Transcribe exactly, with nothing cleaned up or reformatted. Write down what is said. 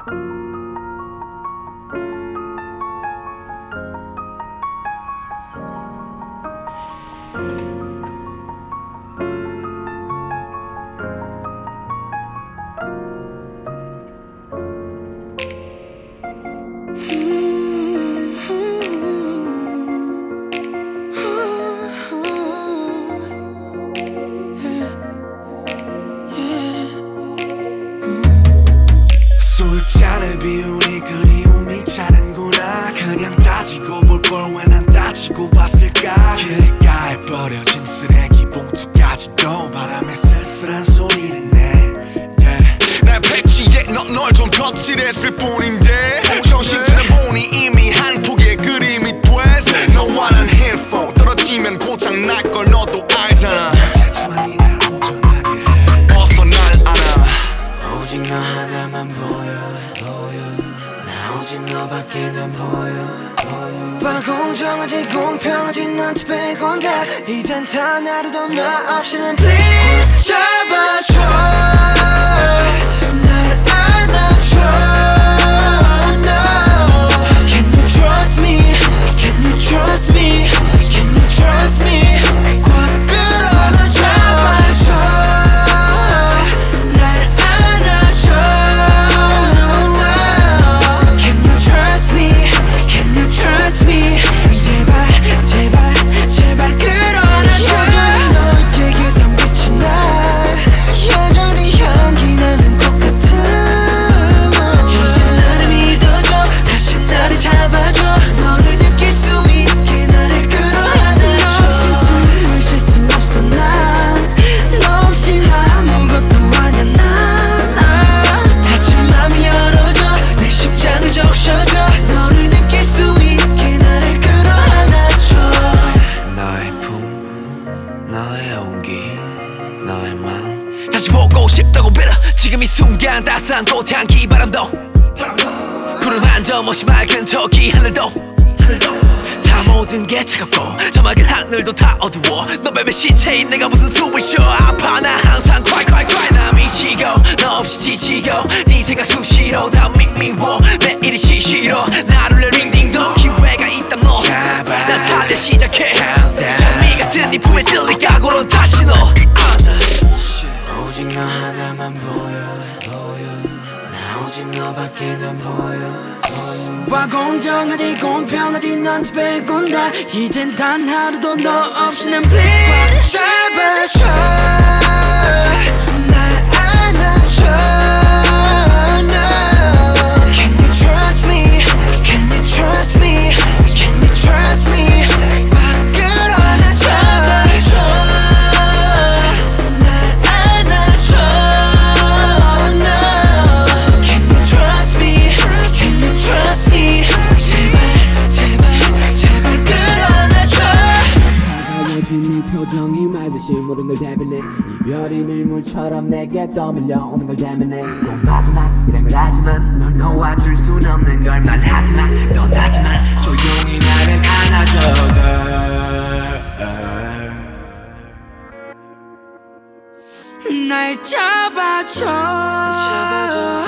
술잔을 비우니 그리움이 차는구나. 그냥 따지고 볼 걸 왜 난 따지고 봤을까. 길가에 버려진 쓰레기 봉투까지도 바람에 쓸쓸한 소리를 내. yeah. 날 패치에 넌 널 좀 거칠했을 뿐인데 정신차려 보니 이미 한 폭의 그림이 됐어. 너와 난 힐포 떨어지면 고장 날 걸 너도 알잖아. 하지만 이날 온전하게 해. 어서 날 안아. 오직 너 하나만 보여, 보여. 나 오직 너밖에 난 보여, 보여. 봐 공정하지 공평하지 너한테 빼곤 다. 이젠 단 하루도 너 없이는 please 잡아줘. 날 안아줘. No. Can you trust me? Can you trust me? Can you trust me? 꽉 끌어안아 잡아줘. 날 안아줘. No, no. Can you trust me? Can you trust me? 제발 제발 제발 끌어안아줘. 여전히 너에게 선빛이 나. 여전히 향기 나는 것 같아. 이제 나를 믿어줘. 다시 나를 잡아줘. 너를 느낄 수 있게 나를 끌어안아줘. 너 없이 숨을 쉴 수 없어 난. 너 없이 아무것도 아냐 난. 다친 맘 열어줘. 내 심장을 적셔줘. 너를 느낄 수 있게 나를 끌어안아줘. 너의 품, 너의 온기, 너의 마음 다시 보고 싶다고 빌어. 지금 이 순간 따스한 꽃향기 바람도 구름 한 점 없이 맑은 저기 하늘도 다 모든 게 차갑고 저 맑은 하늘도 다 어두워. 너 뱀의 시체인 내가 무슨 숨을 쉬어. 아파 나 항상 cry cry cry. 나 미치고 너 없이 지치고 네 생각 수시로 다 미미워. 매일이 시시로 나를 내 링딩동 기회가 있다면 너 나 달려 시작해. 장미 같은 네 품에 들릴 각오로 다시 너 안아. 오직 너 하나만 보여, 보여. 나 오직 너밖에 난 보여. 와 공정하지 공평하지 너한테 빼곤 다. 이젠 단 하루도 너 없이는 please 잡아줘. 날 안아줘. No. Can you trust me? Can you trust me? Can you trust me? 꽉 끌어안아 잡아줘. 날 안아줘. No. Can you trust me? Can you trust me? 제발 제발 제발 끌어안아줘. 다가오신 네 표정이 말듯이 모든 걸 대변해. 이별이 밀물처럼 내게 떠밀려오는 걸 대면해. 넌 마지막 이런 걸 하지만 널 놓아줄 순 없는 걸 말하지만 넌 하지만 조용히 나를 안아줘 girl. 날 잡아줘. 잡아줘.